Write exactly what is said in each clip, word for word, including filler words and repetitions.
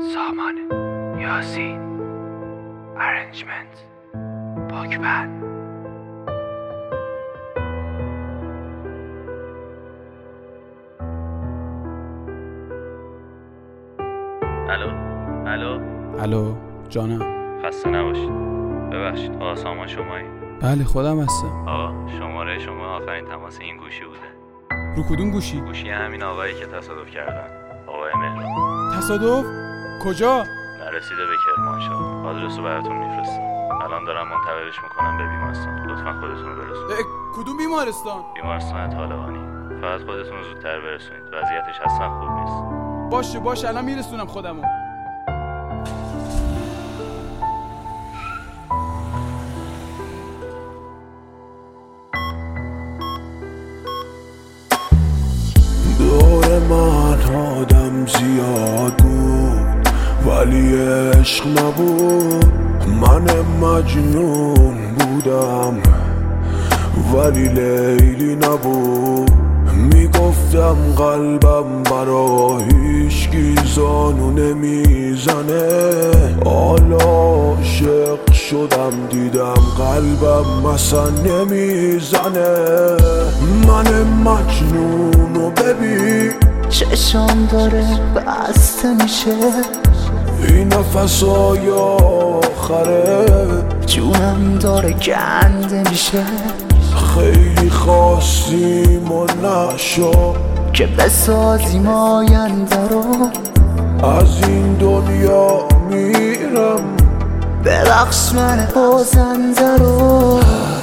سامان یاسین ارنجمنت پاکبند. الو الو الو جانم. خسته نباشید. ببخشید آقا سامان شمایی؟ بله خودم هستم. آقا شماره شما آخرین تماس این گوشی بوده. رو کدوم گوشی؟ گوشی همین آقایی که تصادف کردن، آقای مهران. تصادف؟ کجا؟ نرسیده به کرمانشاه. آدرسو براتون میفرستم. الان دارم منتقلش میکنم به بیمارستان. لطفا خودتون رو برسونید. کدوم بیمارستان؟ بیمارستان طالقانی. فقط خودتون رو زودتر برسونید. وضعیتش اصلا خوب نیست. باشه باشه الان میرسونم خودمو. دور من آدم زیاد بود ولی عشق نبود. من مجنون بودم ولی لیلی نبود. میگفتم قلبم برا هیچکی زانو نمیزنه. حالا عاشق شدم دیدم قلبم مثلا نمیزنه. من مجنونو ببین چشم داره بسته میشه. این نفسای آخره جونم داره گنده میشه. خیلی خواستیم و نشد که بسازیم آینده رو. از این دنیا میرم ببخش من بازنده رو.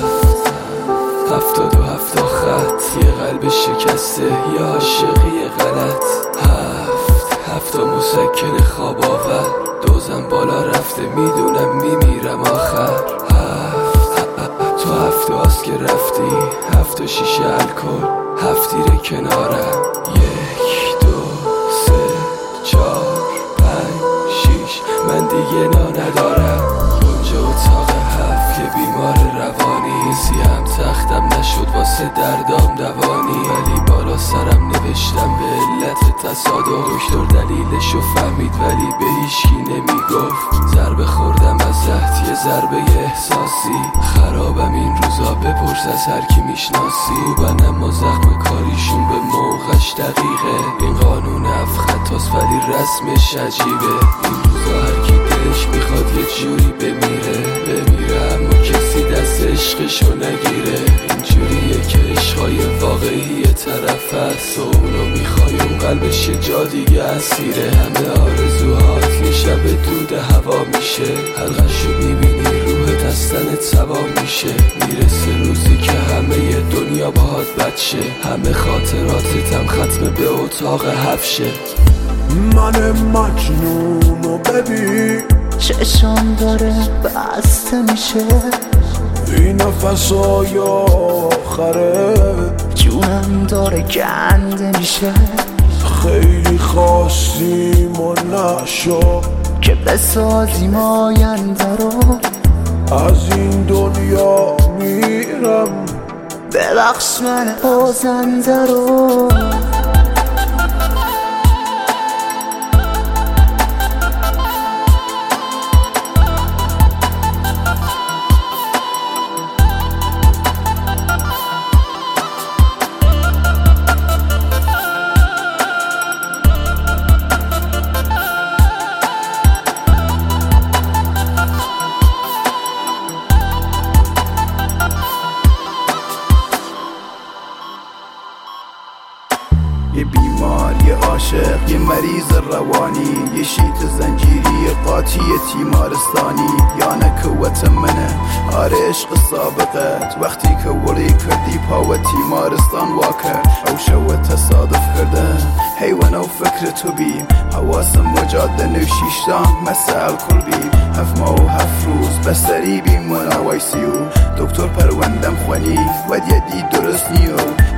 هفتاد و هفت خط یه قلب شکسته یه عاشقی غلط. هفت هفت مسکن خواب آور دوزم بالا رفته میدونم میمیرم آخر. هفت تو هفت هاست که رفتی. هفت و شیشه الکل هفت تیره کنارم. یک دو سه چار پنج شیش من دیگه نا ندارم. اونجا اتاق هفت یه بیمار روانی. سیم تختم نشد واسه دردام دوانی. ولی بالا سرم نوشتم به علت تصادف. دکتر دلیلشو فهمید ولی به هیچکی نمیگفت. ضربه خوردم از زهد یه ضربه احساسی. خرابم این روزا بپرس از هر کی میشناسی. خوبن اما زخم کاریشون به موقعش دقیقه. این قانون هفت خطاست ولی رسمش عجیبه. این روزا هر کی دلش میخواد یه جوری بمیره بمیره اما کسی دست عشقشو نگیره. اینجوریه که عشقای واقعی طرف هست و اونو میخوای اون قلبش یه جا دیگه اسیره. همه آرزوهات یه شب دود هوا میشه. حلقشو میبینی روحت از تنت سوا میشه. میرسه روزی که همه دنیا باهات بد شه. همه خاطراتتم ختم به اتاق هفشه. من مجنونو ببین چشم داره بسته میشه. این نفسای آخره جونم داره گنده میشه. خیلی خواستیم و نشد که بسازیم آینده رو. از این دنیا میرم ببخش من بازنده رو. یه بیمار، یه عاشق، یه مریض روانی، یه شیط زنجیری قاطی تیمارستانی. یا نه قوت منه آره عشق سابقت وقتی که ولی کردی پاو تیمارستان واکر. او شو تصادف کردن حیوان و فکر تو بیم. حواسم مجاده نوشیشتان مسئل کل بیم. هفت ماه و هفت روز بستری بیم و نوایسیو. دکتر پروندم خوانی و دیدی درست نیو.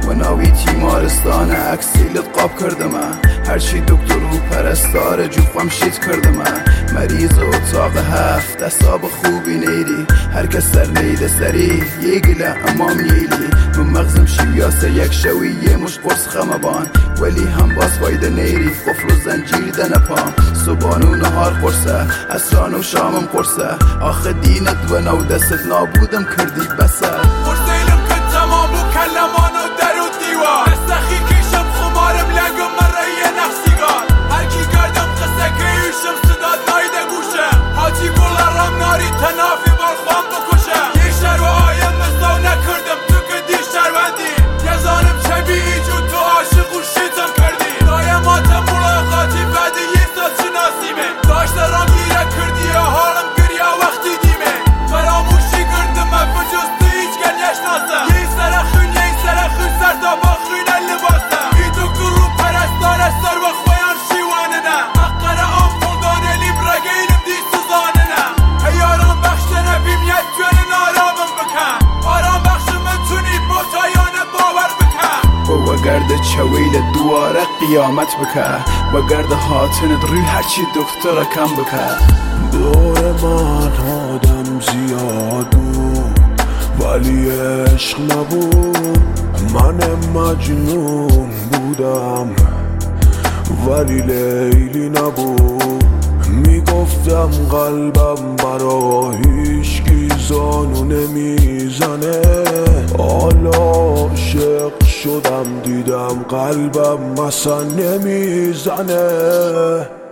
و ناوی تیمارستان اکسیلت قاب کردمه هرچی دکتر و پرستار جوخم شید کردمه مریض اتاق هفت اصاب خوبی نیری هر کس سر نیده سری یه گله امام نیلی من مغزم شیویاسه یک شوی یه مش قرص خمبان ولی هم باز فایده نیری قفل و زنجیر دنپام صبحان و نهار قرصه اسران و شامم قرصه آخه دینت و نو دستت نابودم کردی بسه قرصیلم که تمام و کلمان و در و دیوار استخی کشم خمارم لگم من رایه نفسیگار هرکی گردم قصه که ایشم صداد نایده گوشم حاجی گلارم ناری تنافی بار خوام بکشم یه شر و آیم مزدو نکردم تو که دی شروندی یزانم شبیه جو تو عاشق و شیطم کردی دایماتم ملاقاتی بعد یه سال شناسیمه داشته رام گیره کردی یا حالم گریا وقتی دیمه فراموشی کردم من بجز تو هیچ گل نشناسم یه سر خون یه سر خون سر تا با خون لباسم ای دکتر رو پرستار سر و خویان شیوانه نه اقره آم پردانه لیم رگیلم دی سوزانه نه هیاران بخش نبیم یک جوان نارامم بکن آرام بخش من تونی با تایانه باور بکن و گرد چویل دواره قیامت بکه و گرد حاطنت روی هرچی دکتر کم بکه دور من آدم زیاد بود ولی عشق نبود من مجنون بودم ولی لیلی نبود میگفتم قلبم برا هیچکی زانو نمیزنه حالا عاشق شدم دیدم قلبم مثلا نمیزنه